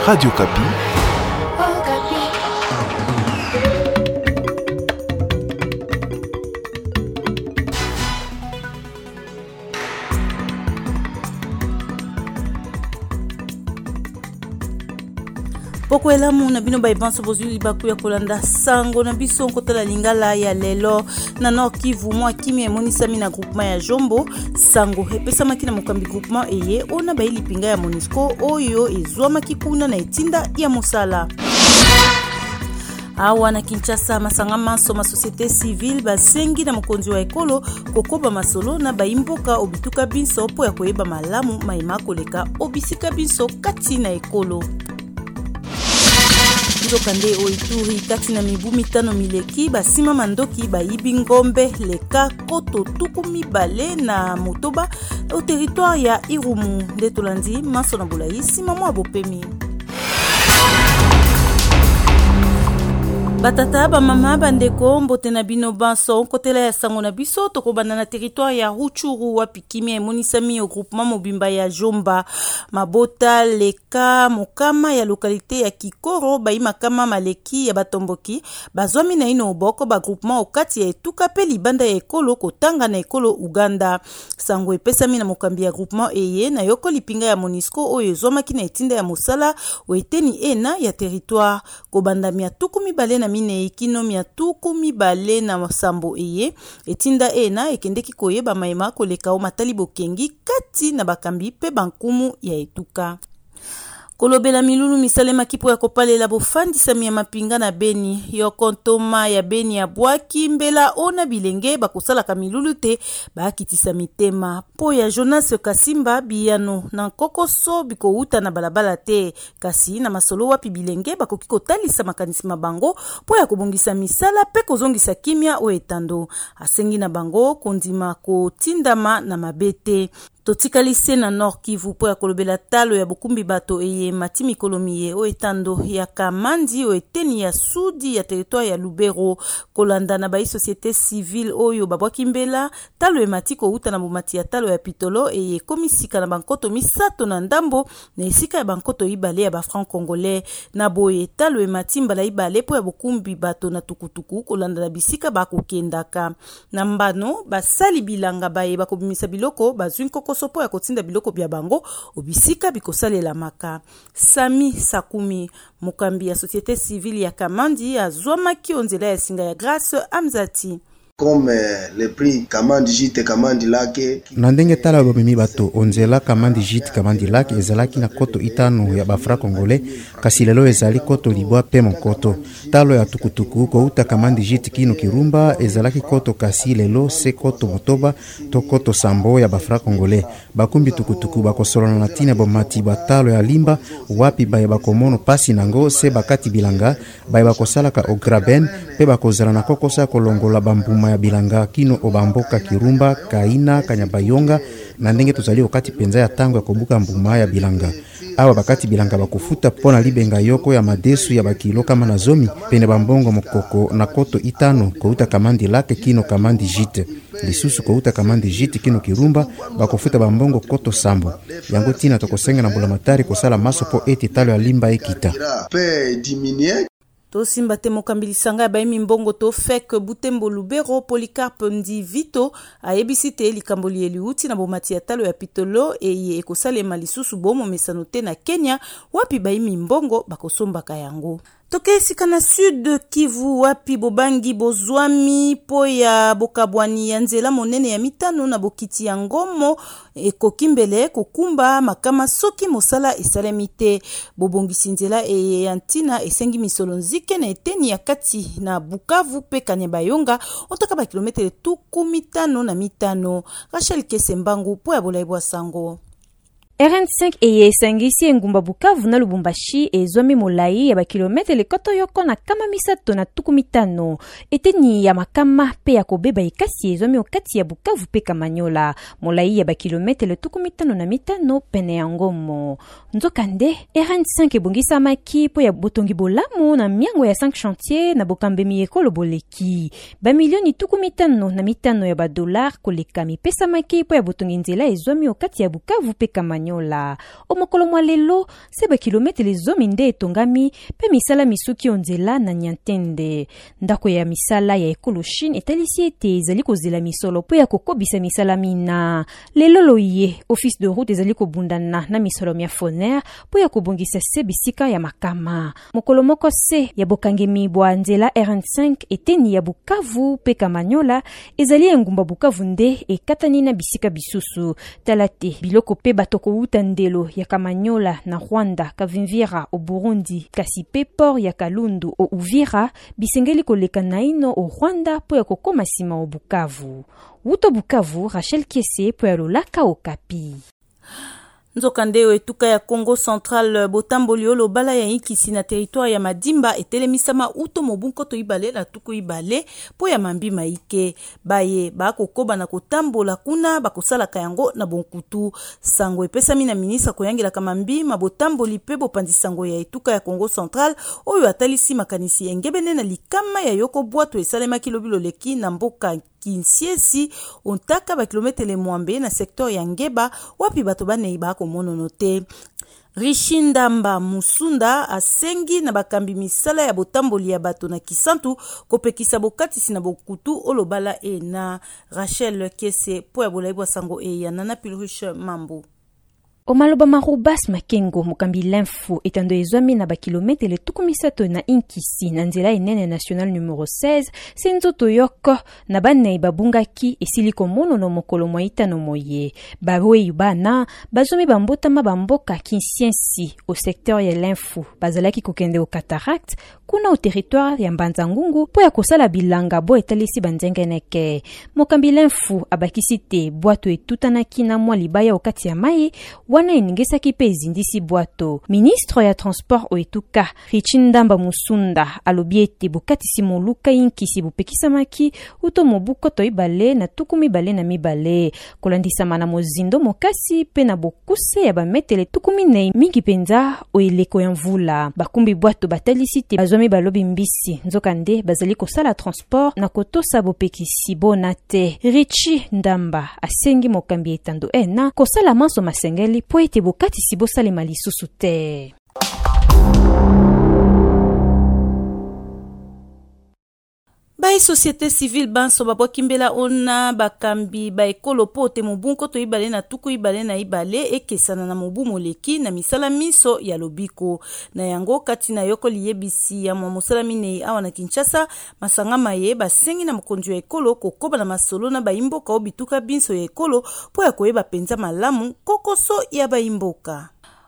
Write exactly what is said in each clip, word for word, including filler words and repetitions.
Radio Kapi. Poko elamu na bino baibanso bozuli baku ya kolanda sango na biso nkotala lingala ya lelo na Nord Kivu mwa kimi emonisami na groupement ya Jombo sango epesamaki na mokambi groupement eye ona baili pinga ya Monisco oyo ezwamaki kuna na etinda ya mosala. Awa na Kinshasa masanga manso ma société civile basengi na mokonzi wa ekolo kokoba masolo na baimboka obituka binso po ya koyeba malamu maima koleka obisika binso kati na ekolo. Ndokande oituri kati na mibu mitano mileki basima mandoki baibi ngombe leka koto tuku mibale na motoba au territoire ya Irumu ndetolandi maso na bolaisi mamo abopemi. Batata ba mama bandeko mbote na bino banso kotela ya sango na biso tokobana na territoire ya Ruchuru wapi kimia emonisami au groupement mobimba ya Jomba mabota leka mokama ya lokalite ya Kikoro baima kama maleki ya batomboki bazwami na ino oboko ba groupement okati ya etuka pe libanda ya ekolo kotanga na ekolo Uganda sango epesami na mokambi ya groupement eye na yoko lipinga ya Monisco oyo ezwamaki na etinda ya mosala oeteni ena ya territoire kobanda mia tuku mibale na mine ikino mia tuku mibale na masambo eye etinda ena ekendeki koyeba maima koleka o matali bokengi kati na bakambi pe bankumu ya etuka. Kolobela milulu misalema kipo ya kopalela bofandisa miya mapinga na Beni yo kontoma ya Beni ya bwaki mbela ona bilenge bakosala ka milulu te bakitisa mitema po ya Jonas Kasimba biyano na kokoso biko uta na balabala te kasi na masolo wapi bilenge bakoki kotalisa makanisi mabango po ya kobongisa misala pe kozongisa kimia o etando asengi na bango kondima ko tindama na mabete. Totikalise na Nord Kivu po ya kolobela talo ya bukumbi bato eye matimi kolomiye o etando ya Kamandi o eteni ya sudi ya territoire ya Lubero kolanda na bai société civile oyo babwaki mbela talo e matiko uta na bomati ya talo ya Pitolo eye komisika na bankoto misato na ndambo na esika ya bankoto ibale ya ba franc congolais na boye talo e matimba la ibale po ya bukumbi bato na tukutuku kolanda na bisika bakokendaka na mbano basali bilanga baye bakobimisa biloko bazwinko sopo ya kotinda biloko bya bango obisika bikosalela maka. Sami Sakumi mokambi ya société civile ya Kamandi azwamaki onzela ya singa ya Grâce Amzati. Comme le prix Kamandi Jite Kamandi Lake na ndenge tala bomemi bato onzela Kamandi Jite Kamandi Lake ezalaki na koto itano ya bafra congolais kasi lelo ezali koto libwa pe monkoto talo ya tukutuku ko uta Kamandi Jite kino kirumba ezalaki koto kasi lelo se koto motoba to koto sambo ya bafra congolais bakumbi tukutuku bakosolana na tina bomati batalo ya limba wapi baye bakomono pasi nango se bakati bilanga baye bakosalaka o graben pe bakozala na kokosa kolongola bambuma ya bilanga kino obamboka kirumba kaina kanyabayonga na ndenge tozali wakati penza ya tango ya kobuka mbuma ya bilanga awa bakati bilanga bakufuta pona libenga yoko ya madesu ya bakilo kama na zomi pene bambongo mokoko na koto itano kouta Kamandi Lake kino Kamandi Jite lisusu kouta Kamandi Jite kino kirumba bakufuta bambongo koto sambo yango tina tokosenga na mbulamatari kosala maso po eti talo ya limba ekita To simba te mokambili sanga baimi mbongo to fek Butembo Lubero Policarpe Ndi Vito a ebisite likamboli eliuti na bomati ya talo ya Pitolo eye ekosalema lisusu bomo mesanote na Kenya wapi baimi mbongo bakosombaka yango. Toke sika na sud Kivu wapi bobangi bozwami po ya bokabwani ya nzela monene ya mitano na bokiti ya ngomo ekokimbele kokumba makama soki mosala esalemite bobongisi nzela e yantina esengi misolo nzike na eteni ya kati na Bukavu pe Kanyabayonga otaka ba kilometre tuku mitano na mitano. Rachel Kesembangu po ya bolaibwa sango. R N cinq eye sangisi engumba Bukavu na Lubumbashi ezwami molai ya ba kilometre le koto yoko na kama misato na tuku mitano eteni ya makama pe ya kobeba ikasi ezwami okati ya Bukavu pe Kamanyola molai ya ba kilometre le tuku mitano na mitano pene ya Ngomo nzokande R N cinq ebongisa maki po ya botongi bolamu na miango ya cinq chantier na bokambemi ekolo boleki ba milioni tuku mitano na mitano ya ba dollar koleka mipesa maki po ya botongi nzela ezwami okati ya Bukavu pe Kamanyola Kamanyola. Omokolo mwa lelo se ba kilometele zomi nde etongami pe misala misuki onzela na Nyantende. Ndako ya misala ya ekolo Chine etalisi ete ezali kozela misolo po ya kokobisa misala mina. Lelo loye office de route ezali kobundana na misolo mia foner po ya kobongisa se bisika ya makama. Mokolo moko se ya bokangemi bwa nzela R vingt-cinq eteni ya Bukavu pe Kamanyola ezali engumba Bukavu nde ekatani na bisika bisusu. Talate biloko pe batoko uta ndelo ya Kamanyola na Rwanda, Kavimvira o Burundi, kasi pe port ya Kalundu o Uvira bisengeli koleka naino o Rwanda po ya kokoma sima o Bukavu. Wuto Bukavu, Rachel Kiese po ya Lolaka Okapi. Nzokandeo etuka ya Congo Central botamboli olo bala ya inkisi na territoire ya Madimba etelemisama uto mobunko to ibale na tuku ibale po ya mambi maike baye bako koba na kotambola kuna bakosala kayango na bonkutu sango epesami na ministre koyangela kamambi mabotamboli pe bopandi sango ya etuka ya Congo Central oyo atalisi makanisi engebene na likama ya yoko bwato esalema kilobilo leki na mboka Kinsiesi ontaka ba kilometele mwambe na sektor ya Ngeba wapi bato banei bako mononote. Rishindamba Musunda asengi na bakambi misala ya botamboli ya bato na Kisantu kopekisa bokatisi na bokutu olobala e na Rachel Kiese po ya bolaibwa sango e ya Nana Pilruche Mambo. Omaloba marubas makengo mukambi l'info etando ezwami na ba kilometele tukumisato na inkisi na nzela enene national numero seize senzo toyoko na banei babungaki esiliko mono no mokolo mwaita no moye bawe bana bazomi bambota mabamboka kinsiensi au secteur ya l'info bazalaki kokende au cataract kuna au territoire ya Mbanzangungu po ya kosala bilanga bo etalisi banzengeneke mokambi l'info abakisite bwato etutanaki na mwa libaya okati ya mai wana eningesaki pe ezindisi bwato. Ministre ya transport oetuka Richindamba Musunda alobi ete bokatisi moluka inkisi bopekisamaki uto mobuko to ibale na tukumi bale na mibale kolandisama na mozindo mokasi pe na bokuse ya bametele tukumi nei mingi penza oeleko ya mvula bakumbi bwato batalisite bazomi balobi mbisi nzokande bazali kosala transport na kotosa bopekisi bonate. Richi Ndamba asengi mokambi etando ena kosala maso masengeli po ete bokatisi bosalema lisusu te. Bai société civile banso babwa kimbela ona bakambi ba ekolo pote mobunko to ibale na tuku ibale na ibale ekesana na mobu moleki na misala miso ya lobiko na yango kati na yoko liyebisi ya mwa mosala minei awa na Kinshasa masanga maye basengi na mokonzi ya ekolo kokoba na masolo na baimboka obituka binso ya ekolo po ya koyeba penza malamu kokoso ya baimboka.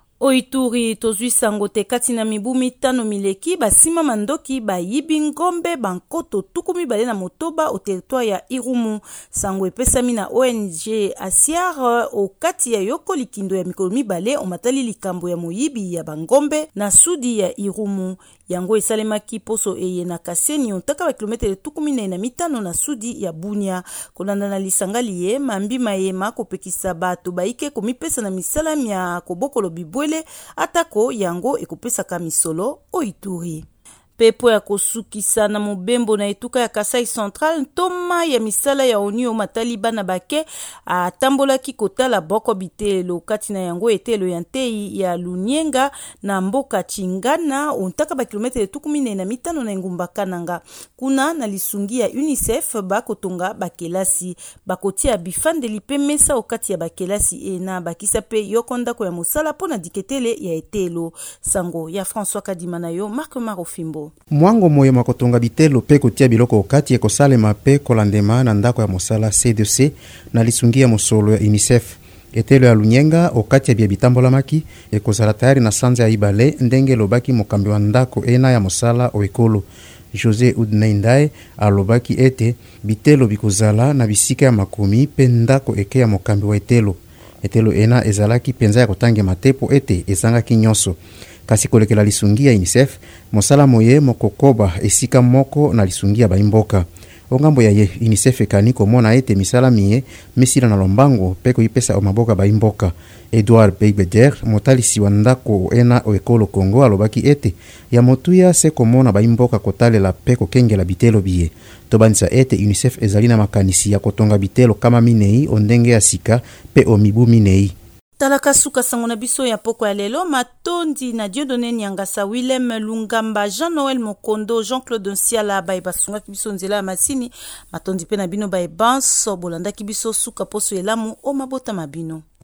Oituri tozwi sango te kati na mibu mitano mileki basima mandoki bayibi ngombe bankoto tukumi bale na motoba au territoire ya Irumu. Sango epesami na O N G Asiar o kati ya yoko likindo ya mikolo mibale o matali likambo ya moyibi ya bangombe na sudi ya Irumu. Yango esalemaki poso eye na Kaseni ontaka ba kilometele tukumi na mitano na sudi ya Bunia. Kolanda na lisangali ye mambi mayema kopekisa bato baike komipesa na misala mya kobokolo bibwele atako yango ekopesa ka misolo Oituri. Pepo ya kosukisa na mobembo na etuka ya Kasai Central ntoma ya misala ya onio mataliba na bake atambola ki kotala boko bitelo kati na yango etelo ya ntei ya Lunyenga na mboka Chingana ontaka ba kilometele tukumi na mitano na ngumba Kananga kuna na lisungi ya UNICEF bakotonga bakelasi bakotia bifandeli pe mesa okati ya bakelasi ena bakisa pe yokonda ko ya mosala pona diketele ya etelo sango ya François Kadimana yo Marc Marofimbo. Mwango moyo makotonga bitelo pe kotia biloko okati ekosalema pe kolandema na ndako ya mosala C D C na lisungi ya mosolo ya UNICEF. Etelo ya Lunyenga okati ya bia bitambolamaki ekozala tayari na sanza ya ibale ndenge lobaki mokambi wa ndako ena ya mosala o ekolo. José Udneindae alobaki ete bitelo bikozala na bisika ya makomi pe ndako eke ya mokambi wa etelo. Etelo ena ezalaki penza ya kotange matepo ete ezangaki nyonso. Kasi kolekela lisungi ya UNICEF, mosala moye mokokoba esika moko na lisungi ya baimboka. Ongambo ya ye, UNICEF ekani komona ete misala miye mesila na lombango pe koipesa o maboka baimboka. Edouard Beibeder, motalisi wa ndako ena o ekolo Kongo alobaki ete ya motuya se komona baimboka kotalela pe kokengela bitelo biye. Tobanisa ete UNICEF ezali na makanisi ya kotonga bitelo kama minei ondenge ya sika pe o mibu minei. Talaka suka sango na biso ya poko ya lelo matondi na Dieudonné Nyangasa, Willem Lungamba, Jean-Noël Mokondo, Jean-Claude Nsiala baye basungaki biso nzela ya masini matondi pe na bino baye banso bolandaki biso suka poso elamu o mabota mabino.